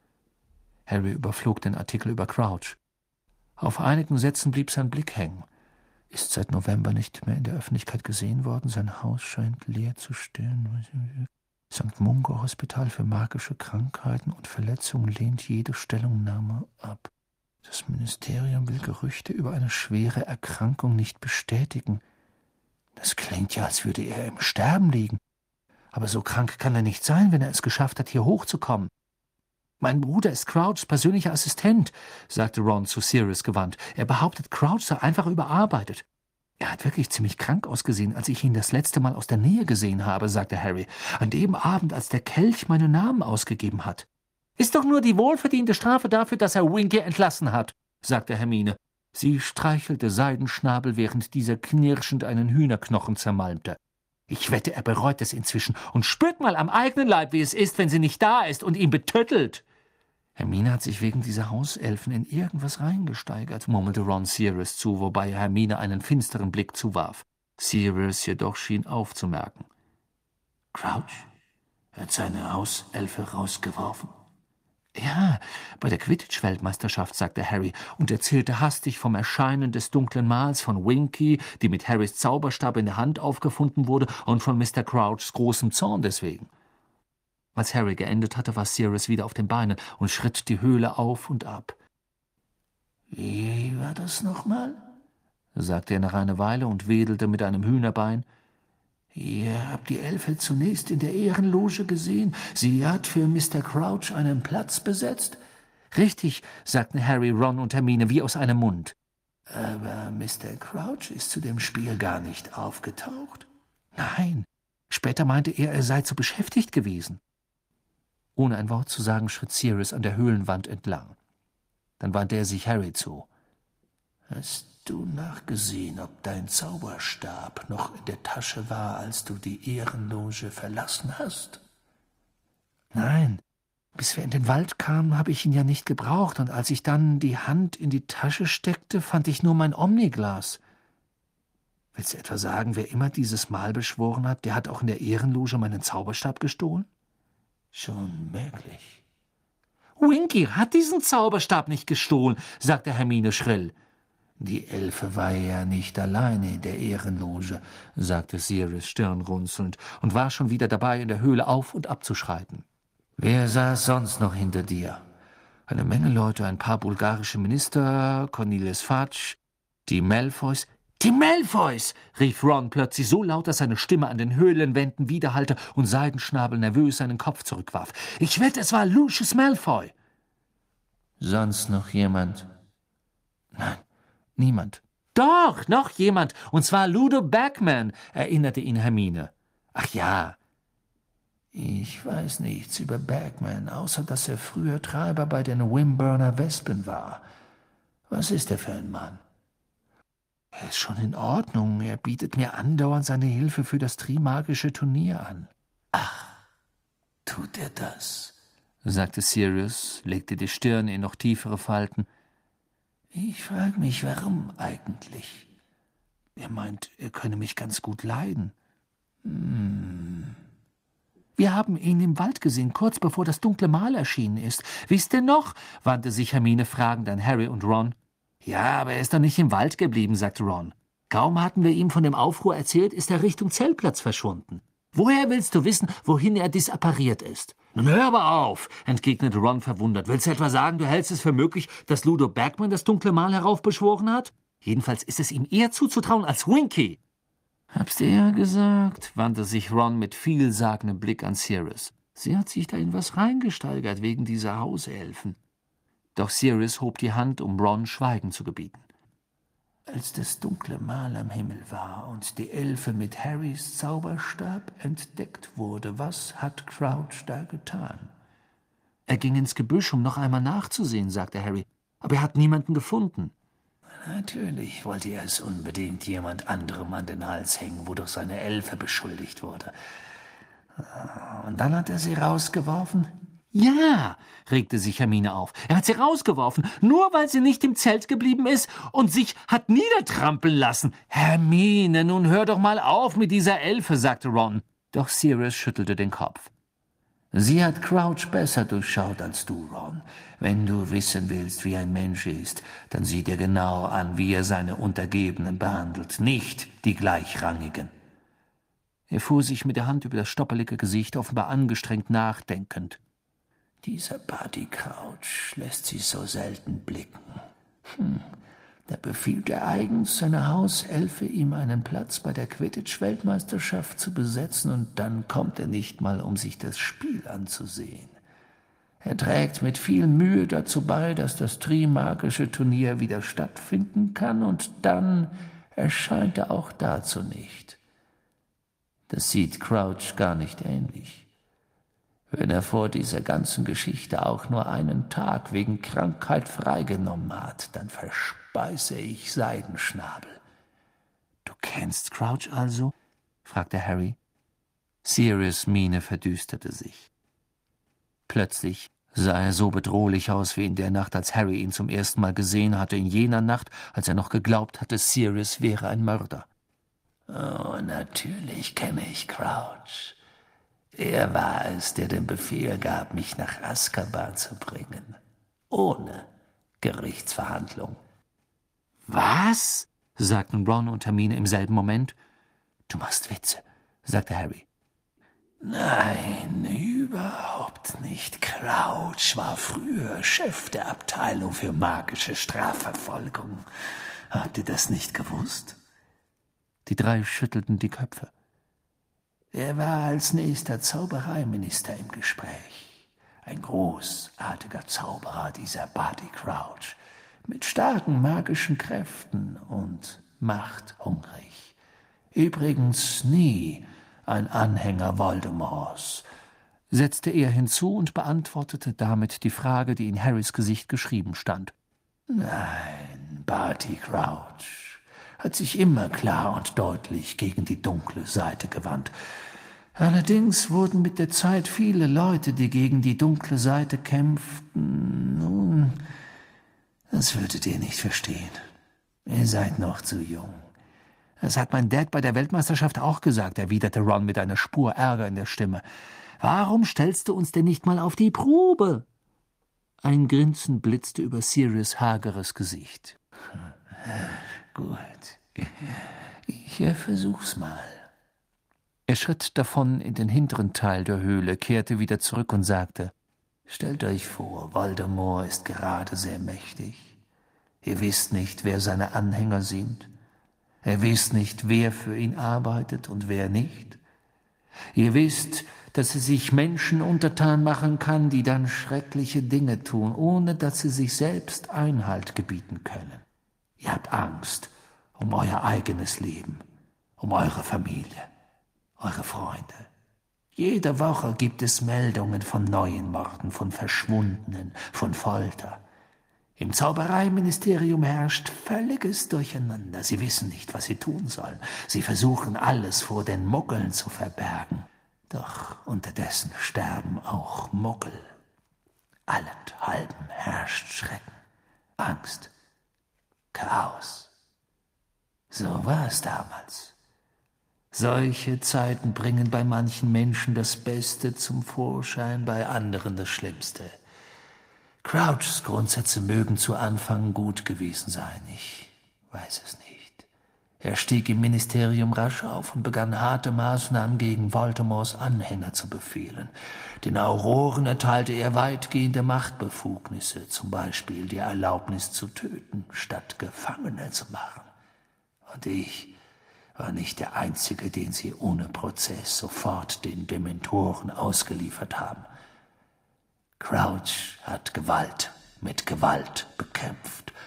Harry überflog den Artikel über Crouch. Auf einigen Sätzen blieb sein Blick hängen. Ist seit November nicht mehr in der Öffentlichkeit gesehen worden. Sein Haus scheint leer zu stehen. Sankt Mungo Hospital für magische Krankheiten und Verletzungen lehnt jede Stellungnahme ab. Das Ministerium will Gerüchte über eine schwere Erkrankung nicht bestätigen. Das klingt ja, als würde er im Sterben liegen. Aber so krank kann er nicht sein, wenn er es geschafft hat, hier hochzukommen. »Mein Bruder ist Crouchs persönlicher Assistent«, sagte Ron zu Sirius gewandt. »Er behauptet, Crouch sei einfach überarbeitet.« »Er hat wirklich ziemlich krank ausgesehen, als ich ihn das letzte Mal aus der Nähe gesehen habe«, sagte Harry. »An dem Abend, als der Kelch meinen Namen ausgegeben hat.« »Ist doch nur die wohlverdiente Strafe dafür, dass er Winky entlassen hat«, sagte Hermine. Sie streichelte Seidenschnabel, während dieser knirschend einen Hühnerknochen zermalmte. »Ich wette, er bereut es inzwischen und spürt mal am eigenen Leib, wie es ist, wenn sie nicht da ist und ihn betöttelt.« »Hermine hat sich wegen dieser Hauselfen in irgendwas reingesteigert«, murmelte Ron Sirius zu, wobei Hermine einen finsteren Blick zuwarf. Sirius jedoch schien aufzumerken. »Crouch hat seine Hauselfe rausgeworfen?« »Ja, bei der Quidditch-Weltmeisterschaft«, sagte Harry und erzählte hastig vom Erscheinen des dunklen Mals, von Winky, die mit Harrys Zauberstab in der Hand aufgefunden wurde, und von Mister Crouchs großem Zorn deswegen. Als Harry geendet hatte, war Sirius wieder auf den Beinen und schritt die Höhle auf und ab. »Wie war das nochmal?« sagte er nach einer Weile und wedelte mit einem Hühnerbein. »Ihr habt die Elfe zunächst in der Ehrenloge gesehen. Sie hat für Mister Crouch einen Platz besetzt?« »Richtig«, sagten Harry, Ron und Hermine wie aus einem Mund. »Aber Mister Crouch ist zu dem Spiel gar nicht aufgetaucht?« »Nein. Später meinte er, er sei zu beschäftigt gewesen.« Ohne ein Wort zu sagen, schritt Sirius an der Höhlenwand entlang. Dann wandte er sich Harry zu. »Hast du nachgesehen, ob dein Zauberstab noch in der Tasche war, als du die Ehrenloge verlassen hast?« »Nein. Bis wir in den Wald kamen, habe ich ihn ja nicht gebraucht, und als ich dann die Hand in die Tasche steckte, fand ich nur mein Omniglas.« »Willst du etwa sagen, wer immer dieses Mal beschworen hat, der hat auch in der Ehrenloge meinen Zauberstab gestohlen?« »Schon möglich.« »Winky hat diesen Zauberstab nicht gestohlen«, sagte Hermine schrill. »Die Elfe war ja nicht alleine in der Ehrenloge«, sagte Sirius stirnrunzelnd und war schon wieder dabei, in der Höhle auf- und abzuschreiten. »Wer saß sonst noch hinter dir?« »Eine Menge Leute, ein paar bulgarische Minister, Cornelius Fudge, die Malfoys.« »Die Malfoys!« rief Ron plötzlich so laut, dass seine Stimme an den Höhlenwänden widerhallte und Seidenschnabel nervös seinen Kopf zurückwarf. »Ich wette, es war Lucius Malfoy!« »Sonst noch jemand?« »Nein, niemand.« »Doch, noch jemand, und zwar Ludo Bagman«, erinnerte ihn Hermine. »Ach ja.« »Ich weiß nichts über Bagman, außer dass er früher Treiber bei den Wimburner Wespen war. Was ist er für ein Mann?« »Er ist schon in Ordnung. Er bietet mir andauernd seine Hilfe für das Trimagische Turnier an.« »Ach, tut er das?« sagte Sirius, legte die Stirn in noch tiefere Falten. »Ich frage mich, warum eigentlich? Er meint, er könne mich ganz gut leiden.« »Hm. Wir haben ihn im Wald gesehen, kurz bevor das dunkle Mal erschienen ist. Wisst ihr noch?« wandte sich Hermine fragend an Harry und Ron. »Ja, aber er ist doch nicht im Wald geblieben«, sagte Ron. »Kaum hatten wir ihm von dem Aufruhr erzählt, ist er Richtung Zeltplatz verschwunden. Woher willst du wissen, wohin er disappariert ist?« »Nun hör aber auf«, entgegnete Ron verwundert. »Willst du etwa sagen, du hältst es für möglich, dass Ludo Bagman das dunkle Mal heraufbeschworen hat? Jedenfalls ist es ihm eher zuzutrauen als Winky.« »Hab's dir ja gesagt«, wandte sich Ron mit vielsagendem Blick an Sirius. »Sie hat sich da in was reingesteigert wegen dieser Hauselfen.« Doch Sirius hob die Hand, um Ron Schweigen zu gebieten. Als das dunkle Mal am Himmel war und die Elfe mit Harrys Zauberstab entdeckt wurde, was hat Crouch da getan? Er ging ins Gebüsch, um noch einmal nachzusehen, sagte Harry, aber er hat niemanden gefunden. Natürlich wollte er es unbedingt jemand anderem an den Hals hängen, wodurch seine Elfe beschuldigt wurde. Und dann hat er sie rausgeworfen? Ja, regte sich Hermine auf. Er hat sie rausgeworfen, nur weil sie nicht im Zelt geblieben ist und sich hat niedertrampeln lassen. Hermine, nun hör doch mal auf mit dieser Elfe, sagte Ron. Doch Sirius schüttelte den Kopf. Sie hat Crouch besser durchschaut als du, Ron. Wenn du wissen willst, wie ein Mensch ist, dann sieh dir genau an, wie er seine Untergebenen behandelt, nicht die Gleichrangigen. Er fuhr sich mit der Hand über das stoppelige Gesicht, offenbar angestrengt nachdenkend. Dieser Barty Crouch lässt sie so selten blicken. Hm. Da befiehlt er eigens seiner Hauselfe, ihm einen Platz bei der Quidditch-Weltmeisterschaft zu besetzen, und dann kommt er nicht mal, um sich das Spiel anzusehen. Er trägt mit viel Mühe dazu bei, dass das Trimagische Turnier wieder stattfinden kann, und dann erscheint er auch dazu nicht. Das sieht Crouch gar nicht ähnlich. Wenn er vor dieser ganzen Geschichte auch nur einen Tag wegen Krankheit freigenommen hat, dann verspeise ich Seidenschnabel. »Du kennst Crouch also?« fragte Harry. Sirius' Miene verdüsterte sich. Plötzlich sah er so bedrohlich aus wie in der Nacht, als Harry ihn zum ersten Mal gesehen hatte, in jener Nacht, als er noch geglaubt hatte, Sirius wäre ein Mörder. »Oh, natürlich kenne ich Crouch. Er war es, der den Befehl gab, mich nach Azkaban zu bringen. Ohne Gerichtsverhandlung.« »Was?« sagten Ron und Hermine im selben Moment. »Du machst Witze«, sagte Harry. »Nein, überhaupt nicht. Crouch war früher Chef der Abteilung für magische Strafverfolgung. Habt ihr das nicht gewusst?« Die drei schüttelten die Köpfe. Er war als nächster Zaubereiminister im Gespräch. Ein großartiger Zauberer, dieser Barty Crouch, mit starken magischen Kräften und machthungrig. Übrigens nie ein Anhänger Voldemorts, setzte er hinzu und beantwortete damit die Frage, die in Harrys Gesicht geschrieben stand. Nein, Barty Crouch hat sich immer klar und deutlich gegen die dunkle Seite gewandt. Allerdings wurden mit der Zeit viele Leute, die gegen die dunkle Seite kämpften, nun, das würdet ihr nicht verstehen. Ihr seid noch zu jung. Das hat mein Dad bei der Weltmeisterschaft auch gesagt, erwiderte Ron mit einer Spur Ärger in der Stimme. Warum stellst du uns denn nicht mal auf die Probe? Ein Grinsen blitzte über Sirius' hageres Gesicht. Gut, ich versuch's mal. Er schritt davon in den hinteren Teil der Höhle, kehrte wieder zurück und sagte, »Stellt euch vor, Voldemort ist gerade sehr mächtig. Ihr wisst nicht, wer seine Anhänger sind. Ihr wisst nicht, wer für ihn arbeitet und wer nicht. Ihr wisst, dass er sich Menschen untertan machen kann, die dann schreckliche Dinge tun, ohne dass sie sich selbst Einhalt gebieten können. Ihr habt Angst um euer eigenes Leben, um eure Familie, eure Freunde. Jede Woche gibt es Meldungen von neuen Morden, von Verschwundenen, von Folter. Im Zaubereiministerium herrscht völliges Durcheinander. Sie wissen nicht, was sie tun sollen. Sie versuchen, alles vor den Muggeln zu verbergen. Doch unterdessen sterben auch Muggel. Allenthalben herrscht Schrecken, Angst, Chaos. So war es damals. Solche Zeiten bringen bei manchen Menschen das Beste zum Vorschein, bei anderen das Schlimmste. Crouchs Grundsätze mögen zu Anfang gut gewesen sein, ich weiß es nicht. Er stieg im Ministerium rasch auf und begann harte Maßnahmen gegen Voldemorts Anhänger zu befehlen. Den Auroren erteilte er weitgehende Machtbefugnisse, zum Beispiel die Erlaubnis zu töten, statt Gefangene zu machen. Und ich war nicht der Einzige, den sie ohne Prozess sofort den Dementoren ausgeliefert haben. Crouch hat Gewalt mit Gewalt bekämpft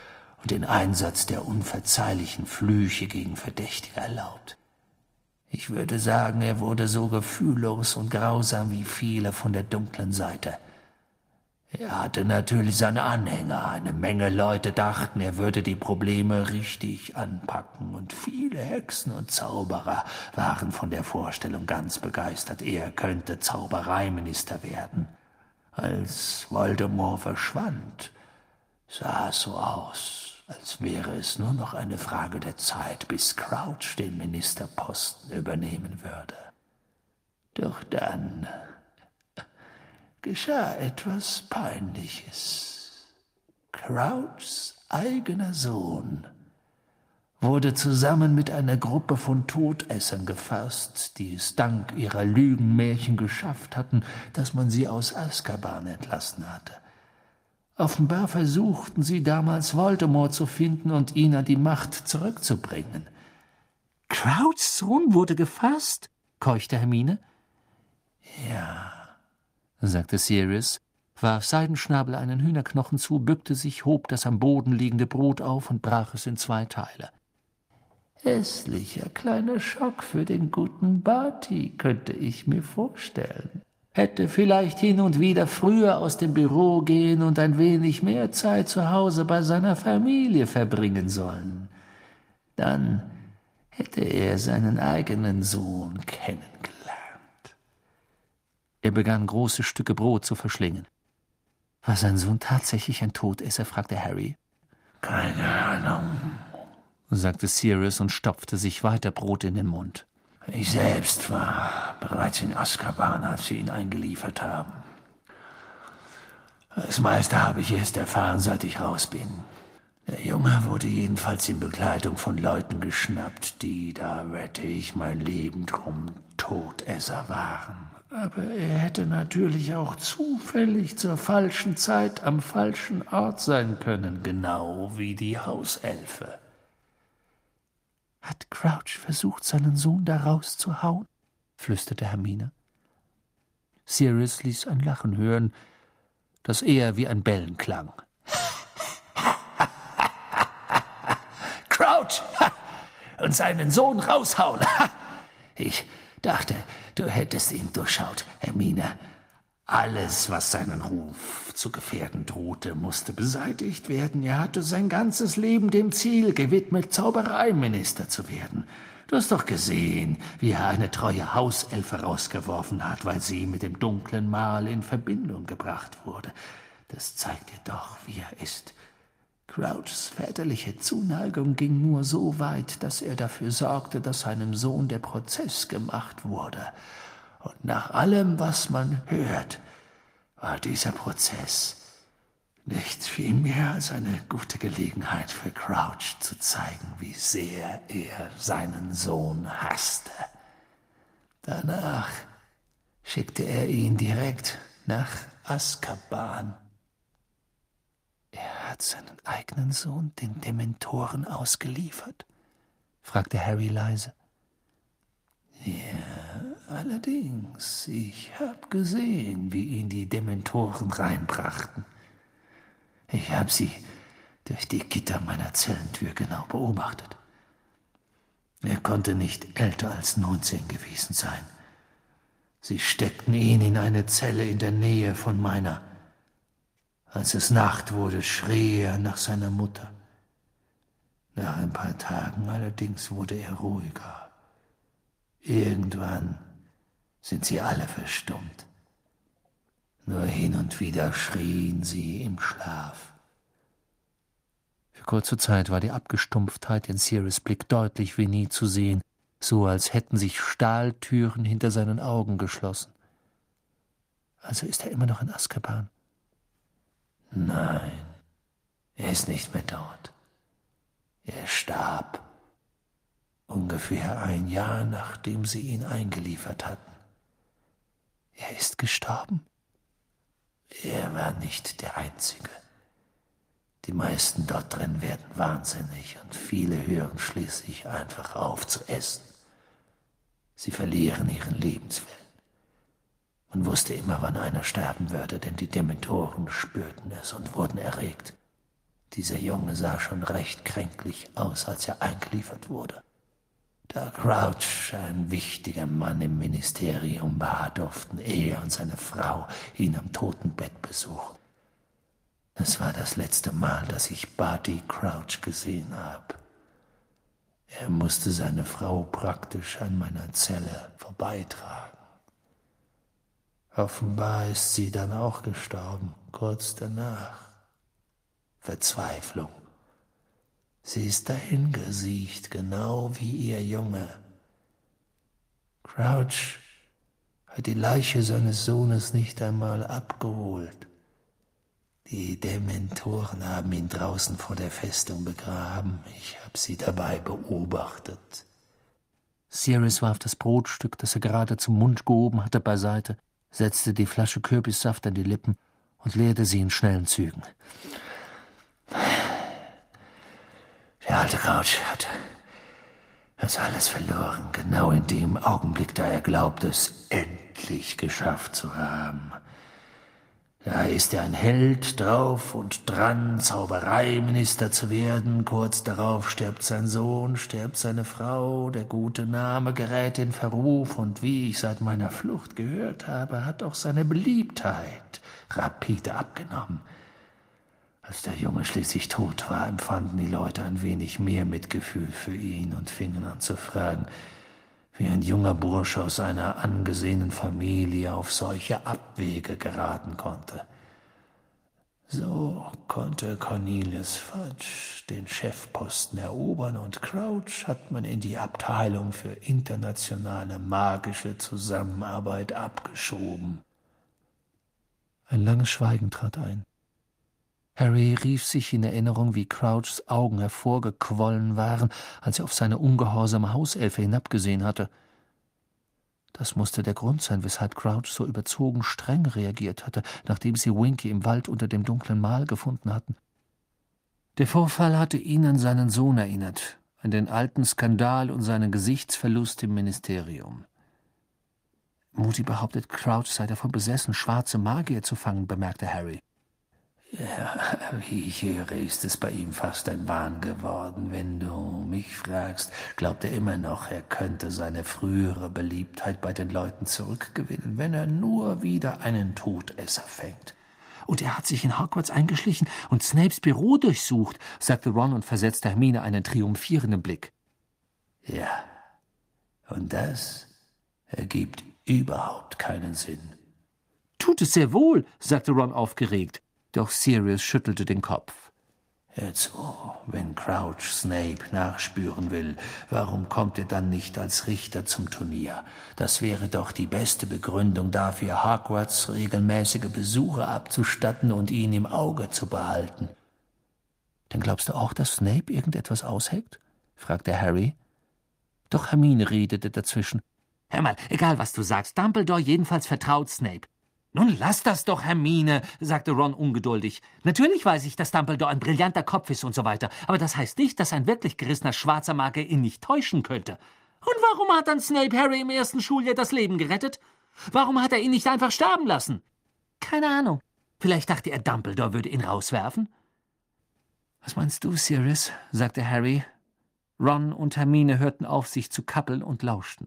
und den Einsatz der unverzeihlichen Flüche gegen Verdächtige erlaubt. Ich würde sagen, er wurde so gefühllos und grausam wie viele von der dunklen Seite. Er hatte natürlich seine Anhänger. Eine Menge Leute dachten, er würde die Probleme richtig anpacken. Und viele Hexen und Zauberer waren von der Vorstellung ganz begeistert, er könnte Zaubereiminister werden. Als Voldemort verschwand, sah es so aus, als wäre es nur noch eine Frage der Zeit, bis Crouch den Ministerposten übernehmen würde. Doch dann geschah etwas Peinliches. Crouchs eigener Sohn wurde zusammen mit einer Gruppe von Todessern gefasst, die es dank ihrer Lügenmärchen geschafft hatten, dass man sie aus Azkaban entlassen hatte. Offenbar versuchten sie damals Voldemort zu finden und ihn an die Macht zurückzubringen. »Crouchs Sohn wurde gefasst?« keuchte Hermine. »Ja«, sagte Sirius, warf Seidenschnabel einen Hühnerknochen zu, bückte sich, hob das am Boden liegende Brot auf und brach es in zwei Teile. »Hässlicher kleiner Schock für den guten Barty, könnte ich mir vorstellen. Hätte vielleicht hin und wieder früher aus dem Büro gehen und ein wenig mehr Zeit zu Hause bei seiner Familie verbringen sollen. Dann hätte er seinen eigenen Sohn kennengelernt.« Er begann, große Stücke Brot zu verschlingen. »War sein Sohn tatsächlich ein Todesser?« fragte Harry. »Keine Ahnung«, sagte Sirius und stopfte sich weiter Brot in den Mund. »Ich selbst war bereits in Azkaban, als sie ihn eingeliefert haben. Das meiste habe ich erst erfahren, seit ich raus bin. Der Junge wurde jedenfalls in Begleitung von Leuten geschnappt, die, da wette ich mein Leben drum, Todesser waren. Aber er hätte natürlich auch zufällig zur falschen Zeit am falschen Ort sein können, genau wie die Hauselfe.« »Hat Crouch versucht, seinen Sohn da rauszuhauen?« flüsterte Hermine. Sirius ließ ein Lachen hören, das eher wie ein Bellen klang. »Crouch! Und seinen Sohn raushauen! Ich dachte, du hättest ihn durchschaut, Hermine. Alles, was seinen Ruf zu gefährden drohte, musste beseitigt werden. Er hatte sein ganzes Leben dem Ziel gewidmet, Zaubereiminister zu werden. Du hast doch gesehen, wie er eine treue Hauselfe rausgeworfen hat, weil sie mit dem dunklen Mal in Verbindung gebracht wurde. Das zeigt dir doch, wie er ist. Crouchs väterliche Zuneigung ging nur so weit, dass er dafür sorgte, dass seinem Sohn der Prozess gemacht wurde. Und nach allem, was man hört, war dieser Prozess nicht viel mehr als eine gute Gelegenheit für Crouch zu zeigen, wie sehr er seinen Sohn hasste. Danach schickte er ihn direkt nach Azkaban. »Er hat seinen eigenen Sohn den Dementoren ausgeliefert?« fragte Harry leise. »Ja, allerdings. Ich habe gesehen, wie ihn die Dementoren reinbrachten. Ich habe sie durch die Gitter meiner Zellentür genau beobachtet. Er konnte nicht älter als neunzehn gewesen sein. Sie steckten ihn in eine Zelle in der Nähe von meiner. Als es Nacht wurde, schrie er nach seiner Mutter. Nach ein paar Tagen allerdings wurde er ruhiger. Irgendwann sind sie alle verstummt. Nur hin und wieder schrien sie im Schlaf.« Für kurze Zeit war die Abgestumpftheit in Sirius' Blick deutlich wie nie zu sehen, so als hätten sich Stahltüren hinter seinen Augen geschlossen. Also ist er immer noch in Azkaban? Nein, er ist nicht mehr dort. Er starb. Ungefähr ein Jahr, nachdem sie ihn eingeliefert hatten. Er ist gestorben? Er war nicht der Einzige. Die meisten dort drin werden wahnsinnig und viele hören schließlich einfach auf zu essen. Sie verlieren ihren Lebenswillen. Man wusste immer, wann einer sterben würde, denn die Dementoren spürten es und wurden erregt. Dieser Junge sah schon recht kränklich aus, als er eingeliefert wurde. Da Crouch ein wichtiger Mann im Ministerium war, durften er und seine Frau ihn am Totenbett besuchen. Es war das letzte Mal, dass ich Barty Crouch gesehen habe. Er musste seine Frau praktisch an meiner Zelle vorbeitragen. Offenbar ist sie dann auch gestorben, kurz danach. Verzweiflung. Sie ist dahingesiegt, genau wie ihr Junge. Crouch hat die Leiche seines Sohnes nicht einmal abgeholt. Die Dementoren haben ihn draußen vor der Festung begraben. Ich habe sie dabei beobachtet. Sirius warf das Brotstück, das er gerade zum Mund gehoben hatte, beiseite, setzte die Flasche Kürbissaft an die Lippen und leerte sie in schnellen Zügen. Der alte Crouch hat das alles verloren, genau in dem Augenblick, da er glaubt, es endlich geschafft zu haben. Da ist er ein Held drauf und dran, Zaubereiminister zu werden. Kurz darauf stirbt sein Sohn, stirbt seine Frau, der gute Name gerät in Verruf und wie ich seit meiner Flucht gehört habe, hat auch seine Beliebtheit rapide abgenommen. Als der Junge schließlich tot war, empfanden die Leute ein wenig mehr Mitgefühl für ihn und fingen an zu fragen, wie ein junger Bursche aus einer angesehenen Familie auf solche Abwege geraten konnte. So konnte Cornelius Fudge den Chefposten erobern und Crouch hat man in die Abteilung für internationale magische Zusammenarbeit abgeschoben. Ein langes Schweigen trat ein. Harry rief sich in Erinnerung, wie Crouchs Augen hervorgequollen waren, als er auf seine ungehorsame Hauselfe hinabgesehen hatte. Das musste der Grund sein, weshalb Crouch so überzogen streng reagiert hatte, nachdem sie Winky im Wald unter dem dunklen Mal gefunden hatten. Der Vorfall hatte ihn an seinen Sohn erinnert, an den alten Skandal und seinen Gesichtsverlust im Ministerium. Moody behauptet, Crouch sei davon besessen, schwarze Magier zu fangen, bemerkte Harry. Ja, wie ich höre, ist es bei ihm fast ein Wahn geworden. Wenn du mich fragst, glaubt er immer noch, er könnte seine frühere Beliebtheit bei den Leuten zurückgewinnen, wenn er nur wieder einen Todesser fängt. Und er hat sich in Hogwarts eingeschlichen und Snapes Büro durchsucht, sagte Ron und versetzte Hermine einen triumphierenden Blick. Ja, und das ergibt überhaupt keinen Sinn. Tut es sehr wohl, sagte Ron aufgeregt. Doch Sirius schüttelte den Kopf. Hör zu, wenn Crouch Snape nachspüren will, warum kommt er dann nicht als Richter zum Turnier? Das wäre doch die beste Begründung dafür, Hogwarts regelmäßige Besuche abzustatten und ihn im Auge zu behalten. Dann glaubst du auch, dass Snape irgendetwas ausheckt? Fragte Harry. Doch Hermine redete dazwischen. Hör mal, egal was du sagst, Dumbledore jedenfalls vertraut Snape. »Nun lass das doch, Hermine«, sagte Ron ungeduldig. »Natürlich weiß ich, dass Dumbledore ein brillanter Kopf ist und so weiter, aber das heißt nicht, dass ein wirklich gerissener schwarzer Magier ihn nicht täuschen könnte. Und warum hat dann Snape Harry im ersten Schuljahr das Leben gerettet? Warum hat er ihn nicht einfach sterben lassen? Keine Ahnung. Vielleicht dachte er, Dumbledore würde ihn rauswerfen?« »Was meinst du, Sirius?«, sagte Harry. Ron und Hermine hörten auf, sich zu kappeln und lauschten.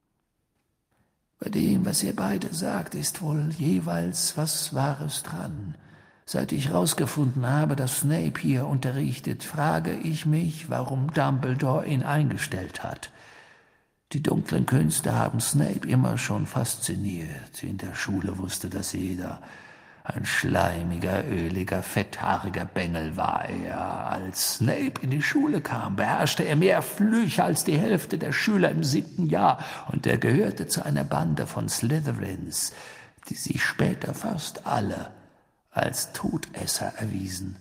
Bei dem, was ihr beide sagt, ist wohl jeweils was Wahres dran. Seit ich herausgefunden habe, dass Snape hier unterrichtet, frage ich mich, warum Dumbledore ihn eingestellt hat. Die dunklen Künste haben Snape immer schon fasziniert. In der Schule wusste das jeder. Ein schleimiger, öliger, fetthaariger Bengel war er. Als Snape in die Schule kam, beherrschte er mehr Flüche als die Hälfte der Schüler im siebten Jahr, und er gehörte zu einer Bande von Slytherins, die sich später fast alle als Todesser erwiesen.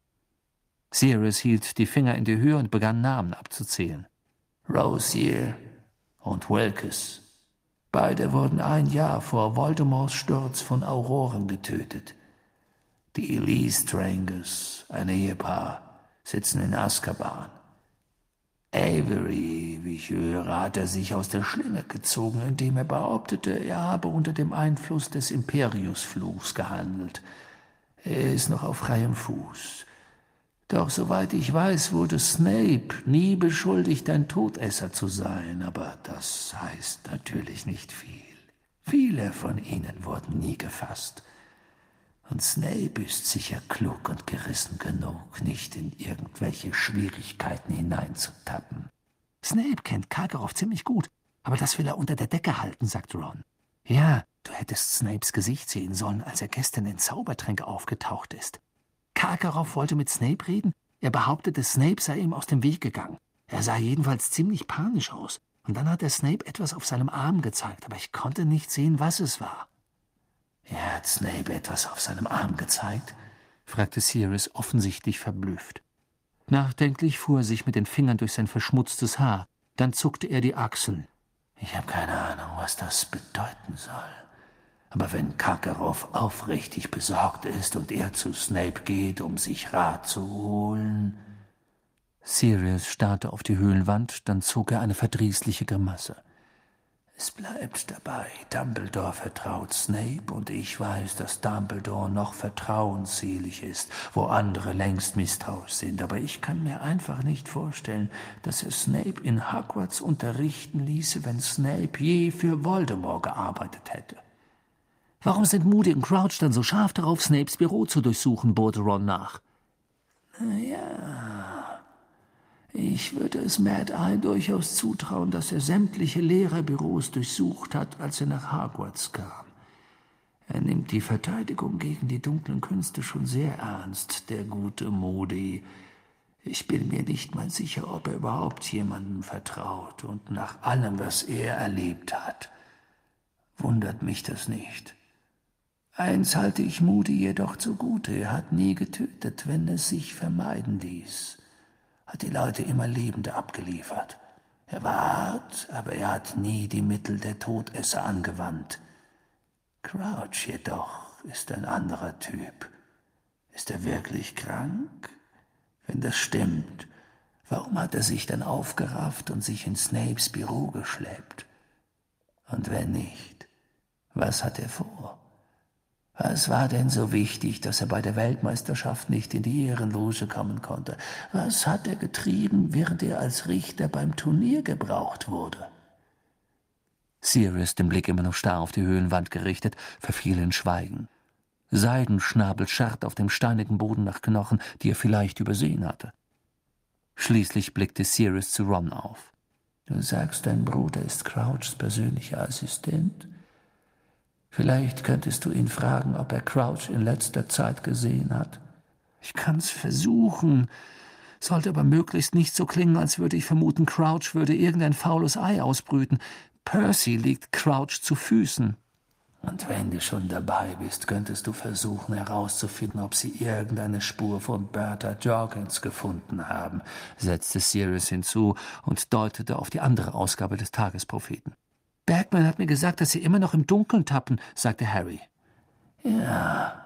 Sirius hielt die Finger in die Höhe und begann Namen abzuzählen. Rosier und Wilkes. Beide wurden ein Jahr vor Voldemorts Sturz von Auroren getötet. Die Elise Strangers, ein Ehepaar, sitzen in Azkaban. Avery, wie ich höre, hat er sich aus der Schlinge gezogen, indem er behauptete, er habe unter dem Einfluss des Imperiusfluchs gehandelt. Er ist noch auf freiem Fuß. Doch soweit ich weiß, wurde Snape nie beschuldigt, ein Todesser zu sein. Aber das heißt natürlich nicht viel. Viele von ihnen wurden nie gefasst. Und Snape ist sicher klug und gerissen genug, nicht in irgendwelche Schwierigkeiten hineinzutappen. Snape kennt Karkaroff ziemlich gut, aber das will er unter der Decke halten, sagt Ron. Ja, du hättest Snapes Gesicht sehen sollen, als er gestern in Zaubertränke aufgetaucht ist. Karkaroff wollte mit Snape reden, er behauptete, Snape sei ihm aus dem Weg gegangen. Er sah jedenfalls ziemlich panisch aus. Und dann hat er Snape etwas auf seinem Arm gezeigt, aber ich konnte nicht sehen, was es war. Er hat Snape etwas auf seinem Arm gezeigt? Fragte Sirius offensichtlich verblüfft. Nachdenklich fuhr er sich mit den Fingern durch sein verschmutztes Haar. Dann zuckte er die Achseln. Ich habe keine Ahnung, was das bedeuten soll. Aber wenn Karkaroff aufrichtig besorgt ist und er zu Snape geht, um sich Rat zu holen... Sirius starrte auf die Höhlenwand, dann zog er eine verdrießliche Grimasse. Es bleibt dabei, Dumbledore vertraut Snape und ich weiß, dass Dumbledore noch vertrauensselig ist, wo andere längst misstrauisch sind. Aber ich kann mir einfach nicht vorstellen, dass er Snape in Hogwarts unterrichten ließe, wenn Snape je für Voldemort gearbeitet hätte. Warum sind Moody und Crouch dann so scharf darauf, Snapes Büro zu durchsuchen, bohrte Ron nach. Naja... Ich würde es Mad Eye durchaus zutrauen, dass er sämtliche Lehrerbüros durchsucht hat, als er nach Hogwarts kam. Er nimmt die Verteidigung gegen die dunklen Künste schon sehr ernst, der gute Moody. Ich bin mir nicht mal sicher, ob er überhaupt jemandem vertraut. Und nach allem, was er erlebt hat, wundert mich das nicht. Eins halte ich Moody jedoch zugute. Er hat nie getötet, wenn es sich vermeiden ließ. Hat die Leute immer Lebende abgeliefert. Er war hart, aber er hat nie die Mittel der Todesser angewandt. Crouch jedoch ist ein anderer Typ. Ist er wirklich krank? Wenn das stimmt, warum hat er sich dann aufgerafft und sich in Snapes Büro geschleppt? Und wenn nicht, was hat er vor? Was war denn so wichtig, dass er bei der Weltmeisterschaft nicht in die Ehrenloge kommen konnte? Was hat er getrieben, während er als Richter beim Turnier gebraucht wurde? Sirius, den Blick immer noch starr auf die Höhlenwand gerichtet, verfiel in Schweigen. Seidenschnabel scharrt auf dem steinigen Boden nach Knochen, die er vielleicht übersehen hatte. Schließlich blickte Sirius zu Ron auf. »Du sagst, dein Bruder ist Crouchs persönlicher Assistent? Vielleicht könntest du ihn fragen, ob er Crouch in letzter Zeit gesehen hat.« »Ich kann's versuchen. Sollte aber möglichst nicht so klingen, als würde ich vermuten, Crouch würde irgendein faules Ei ausbrüten. Percy liegt Crouch zu Füßen.« »Und wenn du schon dabei bist, könntest du versuchen herauszufinden, ob sie irgendeine Spur von Bertha Jorkins gefunden haben«, setzte Sirius hinzu und deutete auf die andere Ausgabe des Tagespropheten. »Bagman hat mir gesagt, dass sie immer noch im Dunkeln tappen«, sagte Harry. »Ja,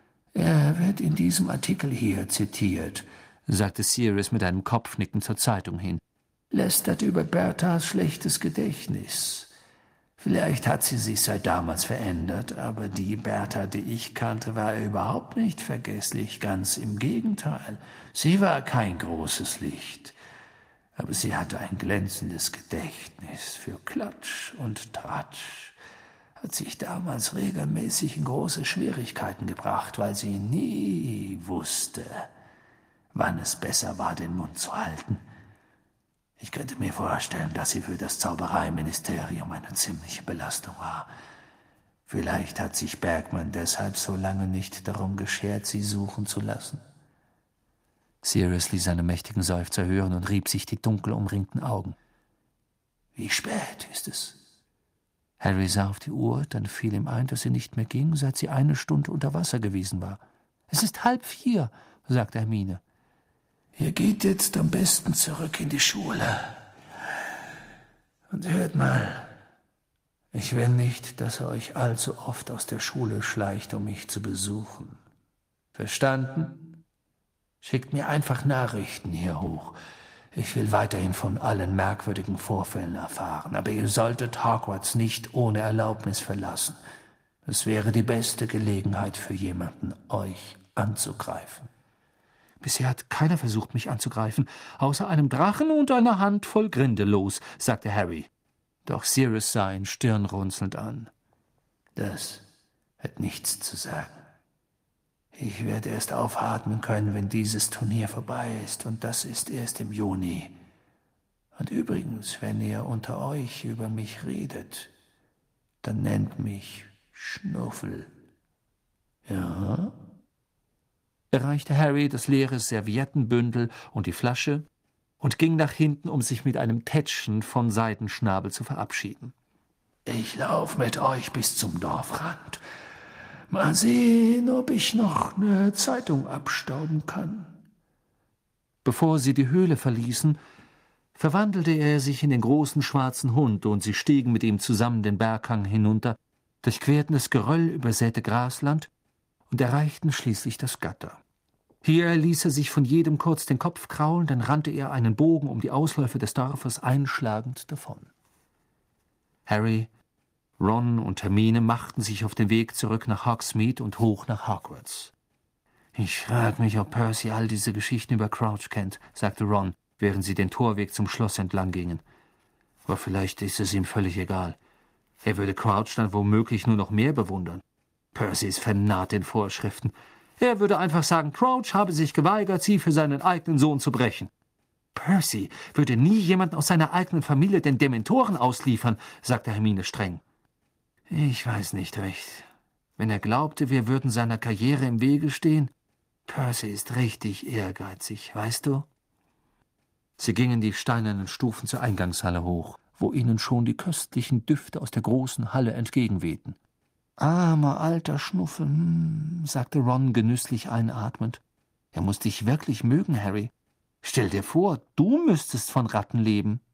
er wird in diesem Artikel hier zitiert«, sagte Sirius mit einem Kopfnicken zur Zeitung hin. »Lästert über Berthas schlechtes Gedächtnis. Vielleicht hat sie sich seit damals verändert, aber die Bertha, die ich kannte, war überhaupt nicht vergesslich, ganz im Gegenteil. Sie war kein großes Licht. Aber sie hatte ein glänzendes Gedächtnis für Klatsch und Tratsch, hat sich damals regelmäßig in große Schwierigkeiten gebracht, weil sie nie wusste, wann es besser war, den Mund zu halten. Ich könnte mir vorstellen, dass sie für das Zaubereiministerium eine ziemliche Belastung war. Vielleicht hat sich Bergman deshalb so lange nicht darum geschert, sie suchen zu lassen.« Sirius ließ seine mächtigen Seufzer hören und rieb sich die dunkel umringten Augen. »Wie spät ist es?« Harry sah auf die Uhr, dann fiel ihm ein, dass sie nicht mehr ging, seit sie eine Stunde unter Wasser gewesen war. »Es ist halb vier«, sagte Hermine. »Ihr geht jetzt am besten zurück in die Schule. Und hört mal, ich will nicht, dass ihr euch allzu oft aus der Schule schleicht, um mich zu besuchen. Verstanden? Schickt mir einfach Nachrichten hier hoch. Ich will weiterhin von allen merkwürdigen Vorfällen erfahren, aber ihr solltet Hogwarts nicht ohne Erlaubnis verlassen. Das wäre die beste Gelegenheit für jemanden, euch anzugreifen.« »Bisher hat keiner versucht, mich anzugreifen, außer einem Drachen und einer Handvoll Grindelos«, sagte Harry. Doch Sirius sah ihn stirnrunzelnd an. »Das hat nichts zu sagen. Ich werde erst aufatmen können, wenn dieses Turnier vorbei ist, und das ist erst im Juni. Und übrigens, wenn ihr unter euch über mich redet, dann nennt mich Schnuffel.« »Ja?« Erreichte Harry das leere Serviettenbündel und die Flasche und ging nach hinten, um sich mit einem Tätschen von Seidenschnabel zu verabschieden. »Ich lauf mit euch bis zum Dorfrand. Mal sehen, ob ich noch eine Zeitung abstauben kann.« Bevor sie die Höhle verließen, verwandelte er sich in den großen schwarzen Hund, und sie stiegen mit ihm zusammen den Berghang hinunter, durchquerten das geröllübersäte Grasland und erreichten schließlich das Gatter. Hier ließ er sich von jedem kurz den Kopf kraulen, dann rannte er einen Bogen um die Ausläufe des Dorfes einschlagend davon. Harry, Ron und Hermine machten sich auf den Weg zurück nach Hogsmeade und hoch nach Hogwarts. »Ich frage mich, ob Percy all diese Geschichten über Crouch kennt«, sagte Ron, während sie den Torweg zum Schloss entlang gingen. »Aber vielleicht ist es ihm völlig egal. Er würde Crouch dann womöglich nur noch mehr bewundern. Percy ist vernarrt in Vorschriften. Er würde einfach sagen, Crouch habe sich geweigert, sie für seinen eigenen Sohn zu brechen. Percy würde nie jemanden aus seiner eigenen Familie den Dementoren ausliefern«, sagte Hermine streng. »Ich weiß nicht recht. Wenn er glaubte, wir würden seiner Karriere im Wege stehen. Percy ist richtig ehrgeizig, weißt du?« Sie gingen die steinernen Stufen zur Eingangshalle hoch, wo ihnen schon die köstlichen Düfte aus der großen Halle entgegenwehten. »Armer alter Schnuffel«, hm, sagte Ron genüsslich einatmend. »Er muss dich wirklich mögen, Harry. Stell dir vor, du müsstest von Ratten leben.«